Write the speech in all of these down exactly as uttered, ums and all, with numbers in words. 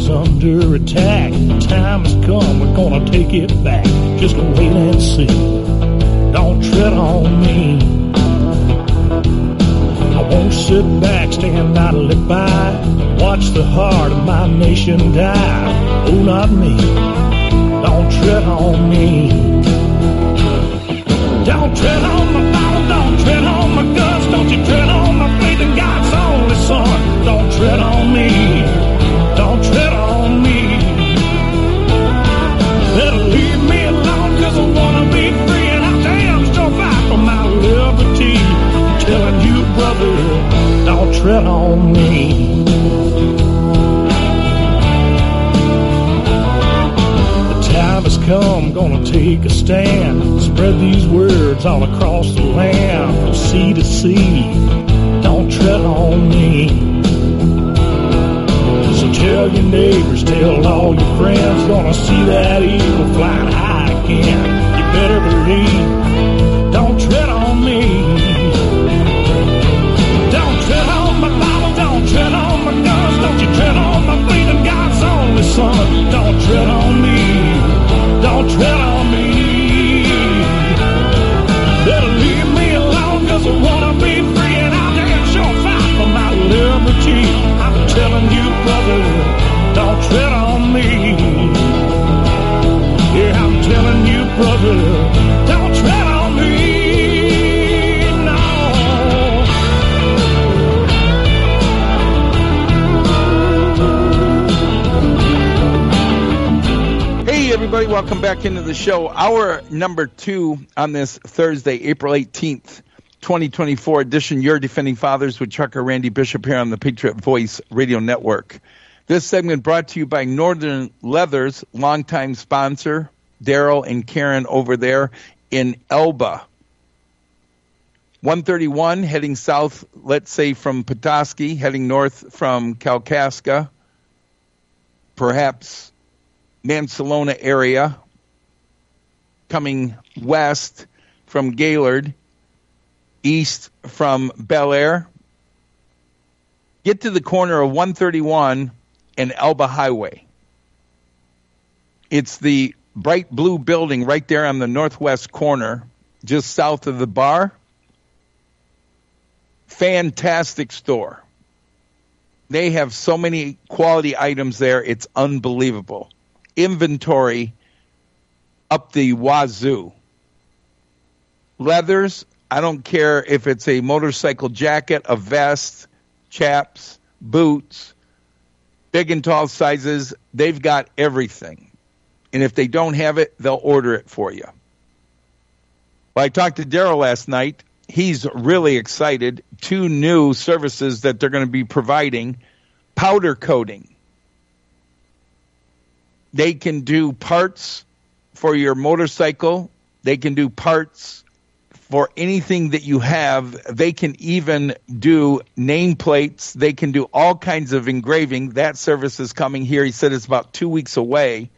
is under attack. The time has come, we're gonna take it back. Just wait and see. Don't tread on me. I won't sit back, stand idly by. Watch the heart of my nation die. Oh, not me. Don't tread on me. Don't tread on my Bible, don't tread on my guts. Don't you tread on my faith in God's only Son. Don't tread on me. Don't tread on me. Better leave me alone, cause I wanna be free. And I damn sure fight for my liberty. I'm telling you, brother, don't tread on me. Time has come, gonna take a stand. Spread these words all across the land, from sea to sea. Don't tread on me. So tell your neighbors, tell all your friends, gonna see that eagle flying high again. You better believe, don't tread on me. Don't tread on my Bible, don't tread on my guns. Don't you tread on my faith in God's only Son. Don't tread on me. Don't tread on me. Better leave me alone, cause I wanna be free. And I'll damn sure fight for my liberty. I'm telling you, brother, don't tread on me. Yeah, I'm telling you, brother, don't tread on me. No. Everybody, welcome back into the show. Hour number two on this Thursday, April eighteenth, twenty twenty-four edition, Your Defending Fathers with Trucker Randy Bishop here on the Patriot Voice Radio Network. This segment brought to you by Northern Leathers, longtime sponsor, Daryl and Karen over there in Elba. one thirty-one heading south, let's say from Petoskey, heading north from Kalkaska, perhaps Mansalona area, coming west from Gaylord, east from Bel Air. Get to the corner of one thirty-one and Elba Highway. It's the bright blue building right there on the northwest corner, just south of the bar. Fantastic store. They have so many quality items there, it's unbelievable. Inventory up the wazoo. Leathers, I don't care if it's a motorcycle jacket, a vest, chaps, boots, big and tall sizes, they've got everything. And if they don't have it, they'll order it for you. Well, I talked to Daryl last night. He's really excited. Two new services that they're going to be providing. Powder coating. They can do parts for your motorcycle. They can do parts for anything that you have. They can even do nameplates. They can do all kinds of engraving. That service is coming here. He said it's about two weeks away.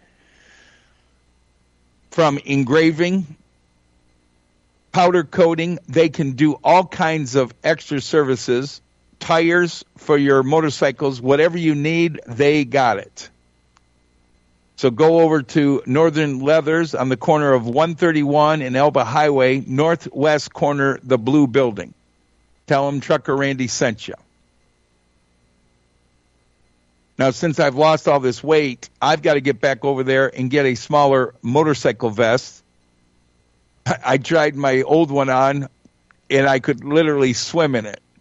From engraving, powder coating, they can do all kinds of extra services. Tires for your motorcycles, whatever you need, they got it. So go over to Northern Leathers on the corner of one thirty-one and Elba Highway, northwest corner, the blue building. Tell them Trucker Randy sent you. Now, since I've lost all this weight, I've got to get back over there and get a smaller motorcycle vest. I tried my old one on, and I could literally swim in it.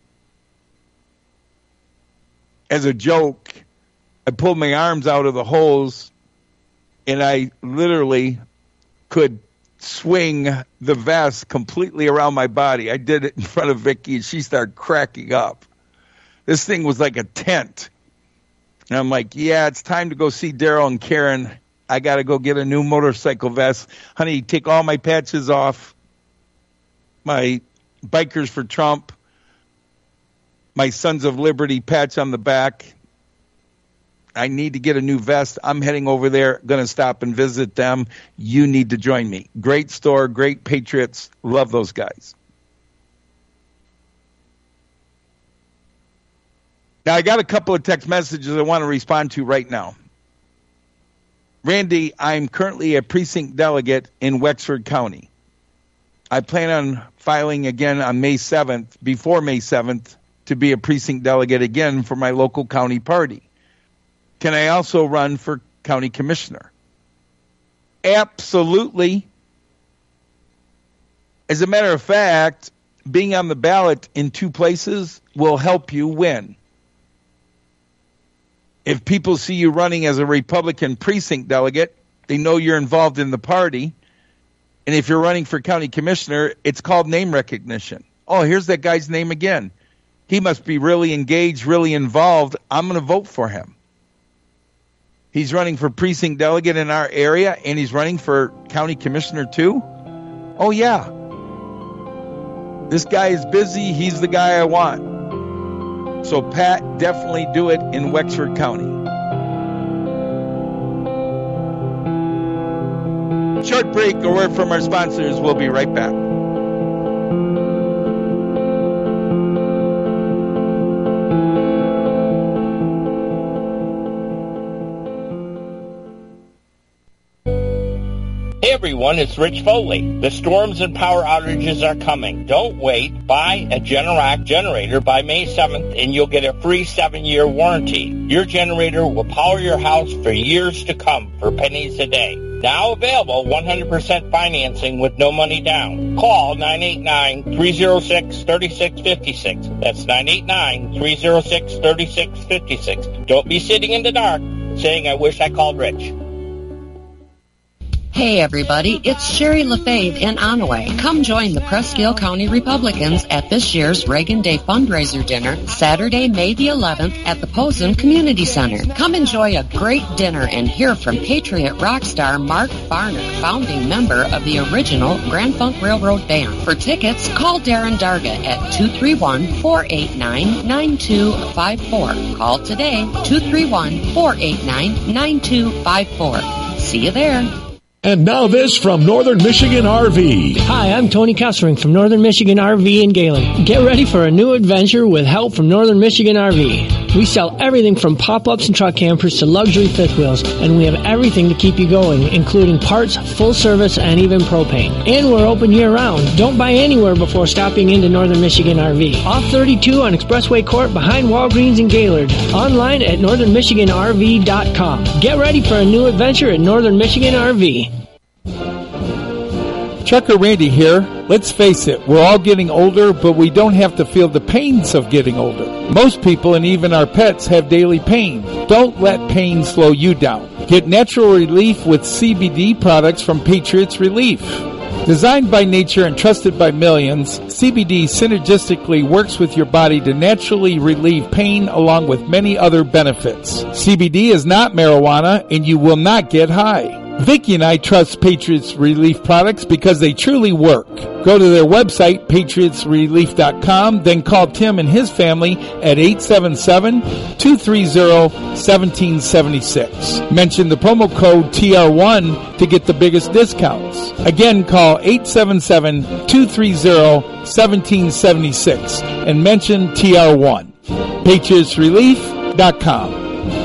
As a joke, I pulled my arms out of the holes, and I literally could swing the vest completely around my body. I did it in front of Vicky, and she started cracking up. This thing was like a tent. And I'm like, yeah, it's time to go see Daryl and Karen. I got to go get a new motorcycle vest. Honey, take all my patches off. My Bikers for Trump. My Sons of Liberty patch on the back. I need to get a new vest. I'm heading over there, going to stop and visit them. You need to join me. Great store, great patriots. Love those guys. Now, I got a couple of text messages I want to respond to right now. Randy, I'm currently a precinct delegate in Wexford County. I plan on filing again on May seventh, before May seventh, to be a precinct delegate again for my local county party. Can I also run for county commissioner? Absolutely. As a matter of fact, being on the ballot in two places will help you win. If people see you running as a Republican precinct delegate, they know you're involved in the party. And if you're running for county commissioner, it's called name recognition. Oh, here's that guy's name again. He must be really engaged, really involved. I'm going to vote for him. He's running for precinct delegate in our area, and he's running for county commissioner too? Oh, yeah. This guy is busy. He's the guy I want. So, Pat, definitely do it in Wexford County. Short break, a word from our sponsors. We'll be right back. Hey everyone, it's Rich Foley. The storms and power outages are coming. Don't wait. Buy a Generac generator by May seventh and you'll get a free seven-year warranty. Your generator will power your house for years to come for pennies a day. Now available one hundred percent financing with no money down. Call nine eight nine, three oh six, three six five six. That's nine eight nine, three oh six, three six five six. Don't be sitting in the dark saying, I wish I called Rich. Hey everybody, it's Sherry LaFave in Onaway. Come join the Presque County Republicans at this year's Reagan Day fundraiser dinner, Saturday, May the eleventh at the Posen Community Center. Come enjoy a great dinner and hear from Patriot rock star Mark Farner, founding member of the original Grand Funk Railroad Band. For tickets, call Darren Darga at two three one, four eight nine, nine two five four. Call today, two three one, four eight nine, nine two five four. See you there. And now this from Northern Michigan R V. Hi, I'm Tony Kessering from Northern Michigan R V in Gaylord. Get ready for a new adventure with help from Northern Michigan R V. We sell everything from pop-ups and truck campers to luxury fifth wheels, and we have everything to keep you going, including parts, full service, and even propane. And we're open year-round. Don't buy anywhere before stopping into Northern Michigan R V. Off thirty-two on Expressway Court behind Walgreens in Gaylord. Online at northern michigan r v dot com. Get ready for a new adventure at Northern Michigan R V. Trucker Randy here. Let's face it, we're all getting older, but we don't have to feel the pains of getting older. Most people and even our pets have daily pain. Don't let pain slow you down. Get natural relief with C B D products from Patriots Relief. Designed by nature and trusted by millions, C B D synergistically works with your body to naturally relieve pain along with many other benefits. C B D is not marijuana and you will not get high. Vicki and I trust Patriots Relief products because they truly work. Go to their website, patriots relief dot com, then call Tim and his family at eight seven seven, two three zero, one seven seven six. Mention the promo code T R one to get the biggest discounts. Again, call eight seven seven, two three zero, one seven seven six and mention T R one. patriots relief dot com.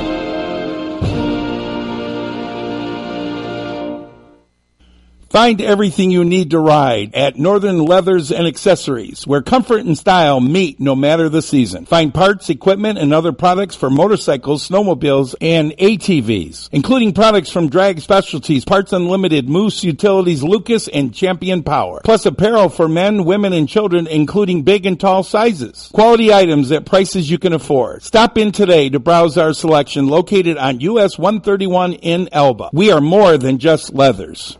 Find everything you need to ride at Northern Leathers and Accessories, where comfort and style meet no matter the season. Find parts, equipment, and other products for motorcycles, snowmobiles, and A T Vs, including products from Drag Specialties, Parts Unlimited, Moose Utilities, Lucas, and Champion Power. Plus apparel for men, women, and children, including big and tall sizes. Quality items at prices you can afford. Stop in today to browse our selection located on U S one thirty-one in Elba. We are more than just leathers.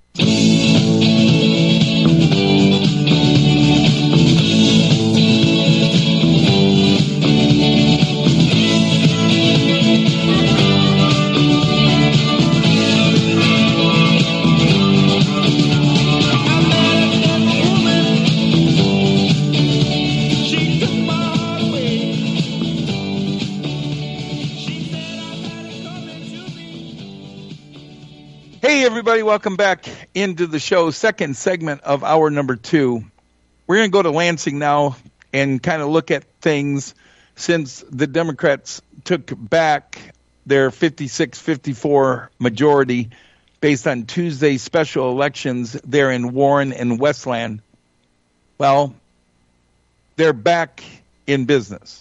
Hey everybody, welcome back into the show, second segment of hour number two. We're going to go to Lansing now and kind of look at things since the Democrats took back their fifty-six fifty-four majority based on Tuesday's special elections there in Warren and Westland. Well, they're back in business.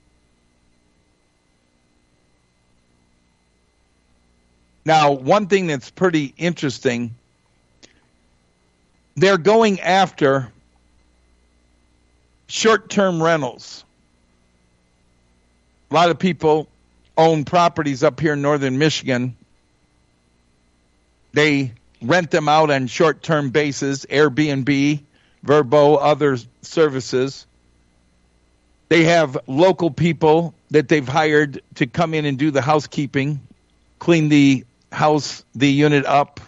Now, one thing that's pretty interesting, they're going after short-term rentals. A lot of people own properties up here in northern Michigan. They rent them out on short-term basis, Airbnb, Vrbo, other services. They have local people that they've hired to come in and do the housekeeping, clean the house, the unit up,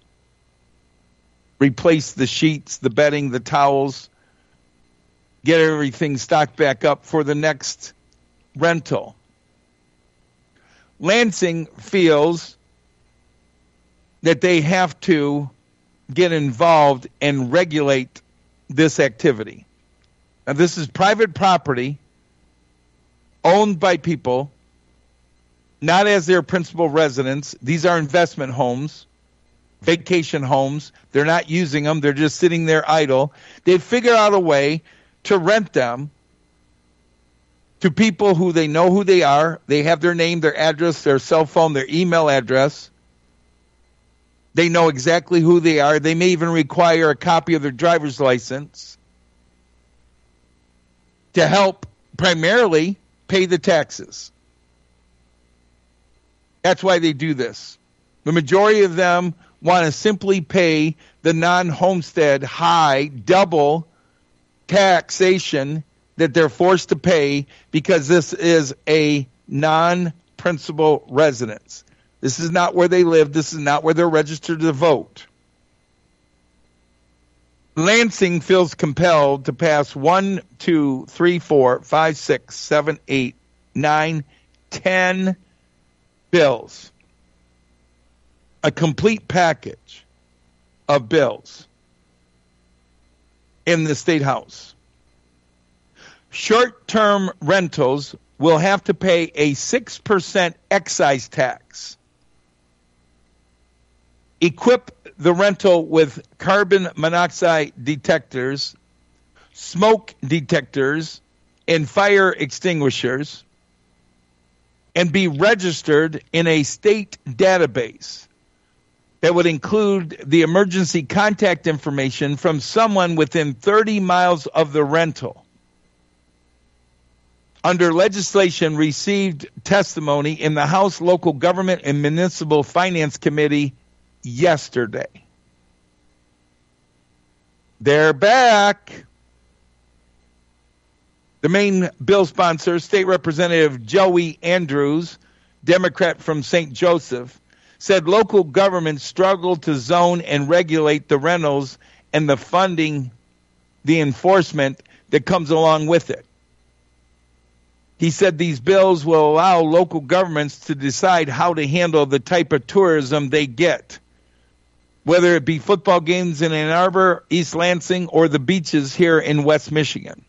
replace the sheets, the bedding, the towels, get everything stocked back up for the next rental. Lansing feels that they have to get involved and regulate this activity. Now, this is private property owned by people, not as their principal residence. These are investment homes, vacation homes. They're not using them. They're just sitting there idle. They figure out a way to rent them to people who they know who they are. They have their name, their address, their cell phone, their email address. They know exactly who they are. They may even require a copy of their driver's license to help primarily pay the taxes. That's why they do this. The majority of them want to simply pay the non-homestead high double taxation that they're forced to pay because this is a non-principal residence. This is not where they live. This is not where they're registered to vote. Lansing feels compelled to pass one, two, three, four, five, six, seven, eight, nine, ten bills. A complete package of bills in the State House. Short-term rentals will have to pay a six percent excise tax. Equip the rental with carbon monoxide detectors, smoke detectors, and fire extinguishers, and be registered in a state database that would include the emergency contact information from someone within thirty miles of the rental. Under legislation received testimony in the House Local Government and Municipal Finance Committee yesterday. They're back. The main bill sponsor, State Representative Joey Andrews, Democrat from Saint Joseph, said local governments struggle to zone and regulate the rentals and the funding, the enforcement that comes along with it. He said these bills will allow local governments to decide how to handle the type of tourism they get, whether it be football games in Ann Arbor, East Lansing, or the beaches here in West Michigan.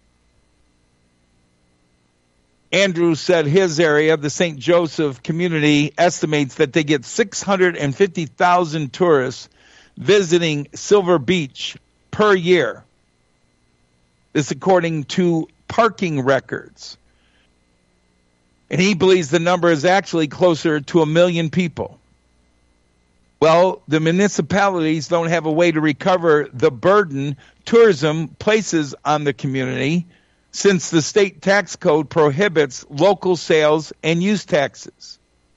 Andrew said his area, the Saint Joseph community, estimates that they get six hundred fifty thousand tourists visiting Silver Beach per year. This according to parking records. And he believes the number is actually closer to a million people. Well, the municipalities don't have a way to recover the burden tourism places on the community, since the state tax code prohibits local sales and use taxes.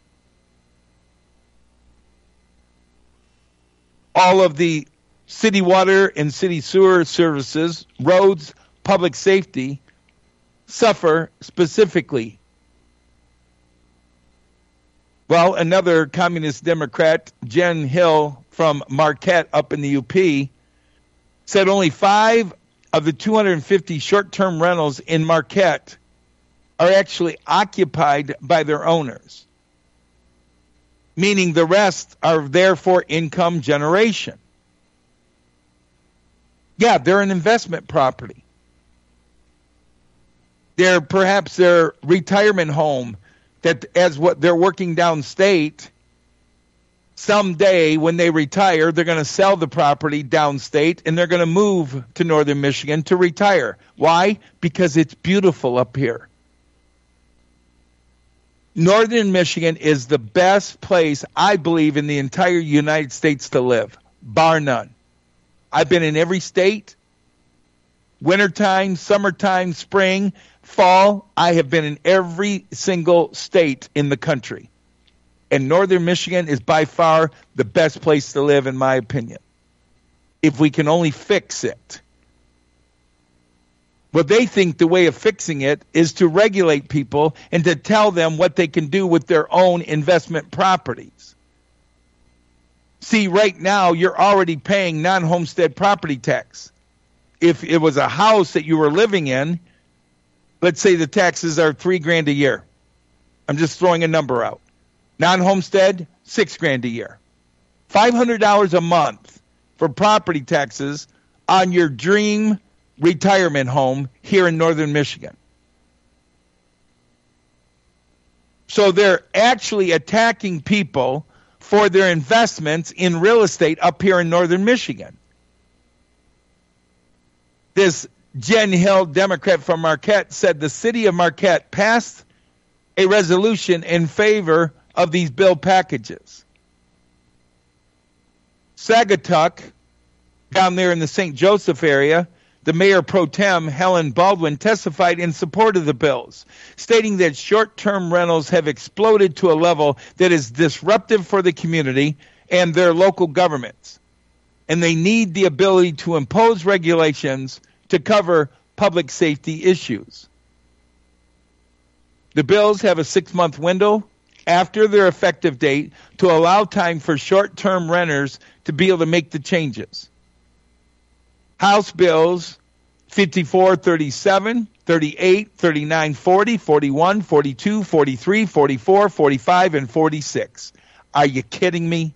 All of the city water and city sewer services, roads, public safety, suffer specifically. Well, another communist Democrat, Jen Hill from Marquette up in the U P, said only five of the two hundred fifty short-term rentals in Marquette are actually occupied by their owners, meaning the rest are there for income generation. Yeah, they're an investment property. They're perhaps their retirement home that as what they're working downstate, someday when they retire, they're going to sell the property downstate and they're going to move to northern Michigan to retire. Why? Because it's beautiful up here. Northern Michigan is the best place, I believe, in the entire United States to live, bar none. I've been in every state, wintertime, summertime, spring, fall. I have been in every single state in the country. And northern Michigan is by far the best place to live, in my opinion, if we can only fix it. Well, they think the way of fixing it is to regulate people and to tell them what they can do with their own investment properties. See, right now, you're already paying non-homestead property tax. If it was a house that you were living in, let's say the taxes are three grand a year. I'm just throwing a number out. Non-homestead, six grand a year. five hundred dollars a month for property taxes on your dream retirement home here in northern Michigan. So they're actually attacking people for their investments in real estate up here in northern Michigan. This Jen Hill, Democrat from Marquette, said the city of Marquette passed a resolution in favor of these bill packages. Sagatuck, down there in the Saint Joseph area, the mayor pro tem, Helen Baldwin, testified in support of the bills, stating that short-term rentals have exploded to a level that is disruptive for the community and their local governments, and they need the ability to impose regulations to cover public safety issues. The bills have a six-month window after their effective date to allow time for short-term renters to be able to make the changes. House bills fifty-four, thirty-seven, thirty-eight, thirty-nine, forty, forty-one, forty-two, forty-three, forty-four, forty-five, and forty-six. Are you kidding me?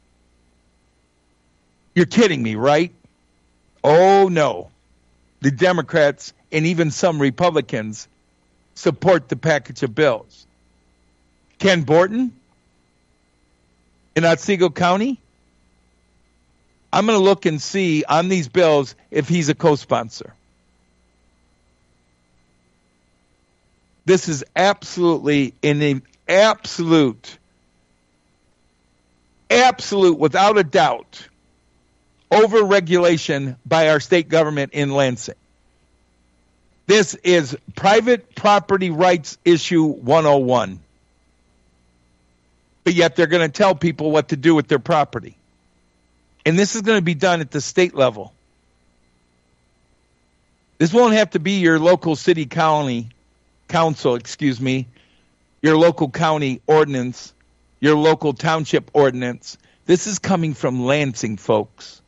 You're kidding me, right? Oh, no. The Democrats and even some Republicans support the package of bills. Ken Borton in Otsego County, I'm going to look and see on these bills if he's a co-sponsor. This is absolutely an absolute, absolute, without a doubt, over-regulation by our state government in Lansing. This is private property rights issue one oh one. But yet they're going to tell people what to do with their property. And this is going to be done at the state level. This won't have to be your local city county council, excuse me, your local county ordinance, your local township ordinance. This is coming from Lansing, folks.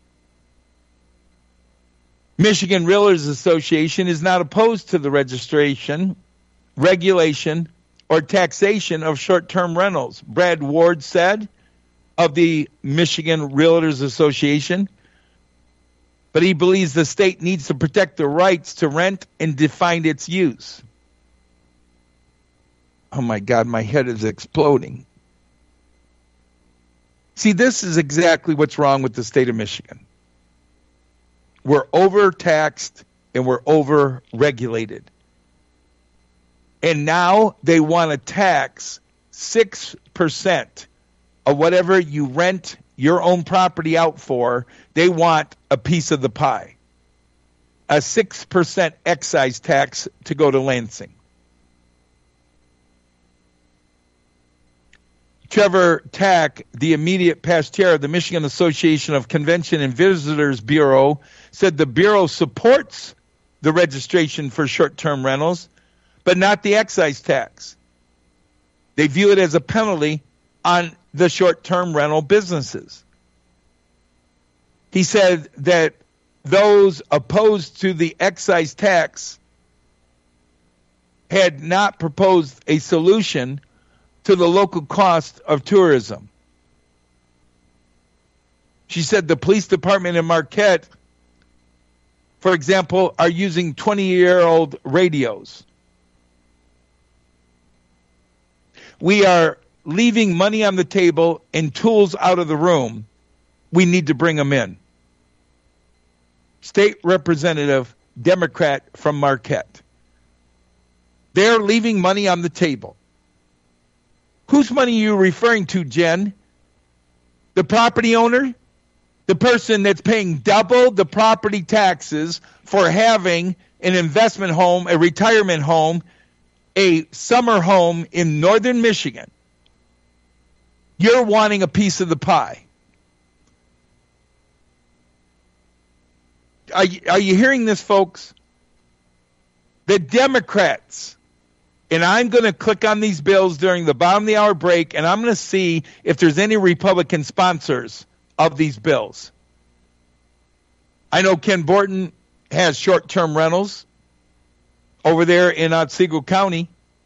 Michigan Realtors Association is not opposed to the registration, regulation, or taxation of short-term rentals. Brad Ward said of the Michigan Realtors Association, but he believes the state needs to protect the rights to rent and define its use. Oh my God, my head is exploding. See, this is exactly what's wrong with the state of Michigan. We're overtaxed and we're over-regulated. And now they want to tax six percent of whatever you rent your own property out for. They want a piece of the pie. A six percent excise tax to go to Lansing. Trevor Tack, the immediate past chair of the Michigan Association of Convention and Visitors Bureau, said the Bureau supports the registration for short-term rentals, but not the excise tax. They view it as a penalty on the short-term rental businesses. He said that those opposed to the excise tax had not proposed a solution to the local cost of tourism. She said the police department in Marquette, for example, are using twenty-year-old radios. we are leaving money on the table and tools out of the room, we need to bring them in. State Representative, Democrat from Marquette. They're leaving money on the table. Whose money are you referring to, Jen? The property owner? The person that's paying double the property taxes for having an investment home, a retirement home, a summer home in northern Michigan. You're wanting a piece of the pie. Are you, are you hearing this, folks? The Democrats, and I'm going to click on these bills during the bottom of the hour break, and I'm going to see if there's any Republican sponsors of these bills. I know Ken Borton has short-term rentals over there in Otsego County.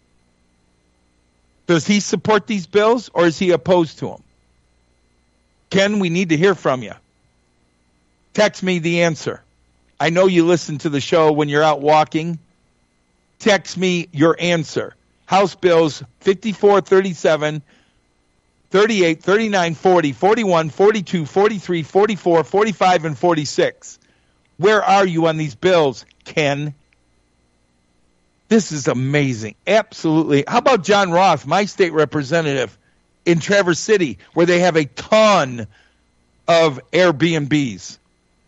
Does he support these bills, or is he opposed to them? Ken, we need to hear from you. Text me the answer. I know you listen to the show when you're out walking. Text me your answer. House Bills fifty-four thirty-seven, thirty-eight, thirty-nine, forty, forty-one, forty-two, forty-three, forty-four, forty-five, and forty-six. Where are you on these bills, Ken? This is amazing. Absolutely. How about John Roth, my state representative in Traverse City, where they have a ton of Airbnbs?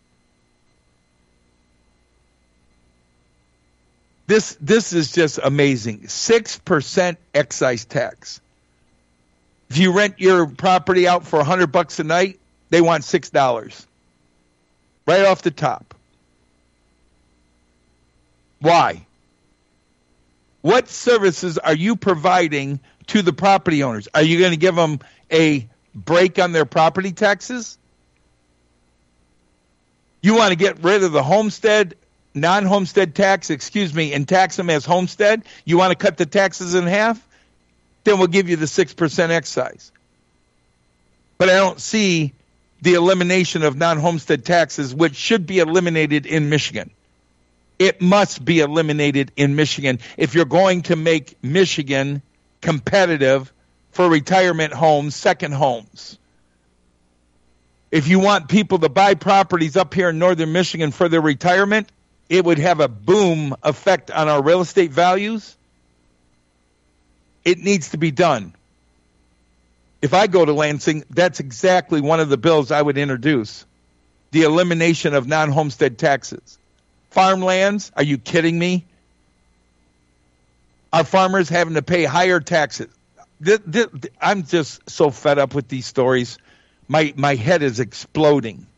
This this is just amazing. six percent excise tax. If you rent your property out for one hundred bucks a night, they want six dollars. Right off the top. Why? What services are you providing to the property owners? Are you going to give them a break on their property taxes? You want to get rid of the homestead, non-homestead tax, excuse me, and tax them as homestead? You want to cut the taxes in half? Then we'll give you the six percent excise. But I don't see the elimination of non-homestead taxes, which should be eliminated in Michigan. It must be eliminated in Michigan if you're going to make Michigan competitive for retirement homes, second homes. If you want people to buy properties up here in northern Michigan for their retirement, it would have a boom effect on our real estate values. It needs to be done. If I go to Lansing, that's exactly one of the bills I would introduce. The elimination of non-homestead taxes. Farmlands, are you kidding me? Are farmers having to pay higher taxes? Th- th- I'm just so fed up with these stories. My my head is exploding.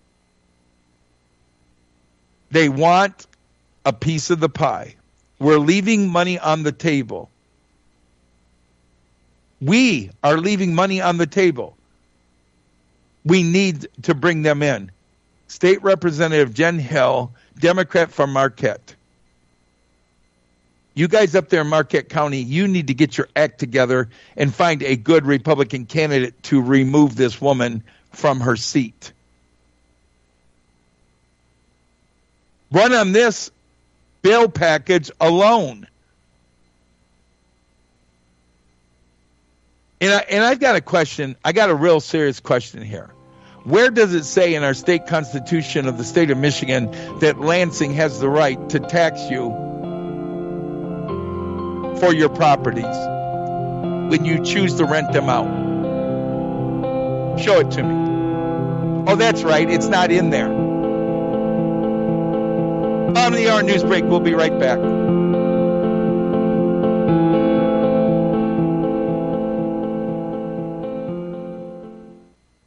They want a piece of the pie. We're leaving money on the table. We are leaving money on the table. We need to bring them in. State Representative Jen Hill, Democrat from Marquette. You guys up there in Marquette County, you need to get your act together and find a good Republican candidate to remove this woman from her seat. Run on this bill package alone. And, I, and I've got a question. I got a real serious question here. Where does it say in our state constitution of the state of Michigan that Lansing has the right to tax you for your properties when you choose to rent them out? Show it to me. Oh, that's right. It's not in there. On the hour news break. We'll be right back.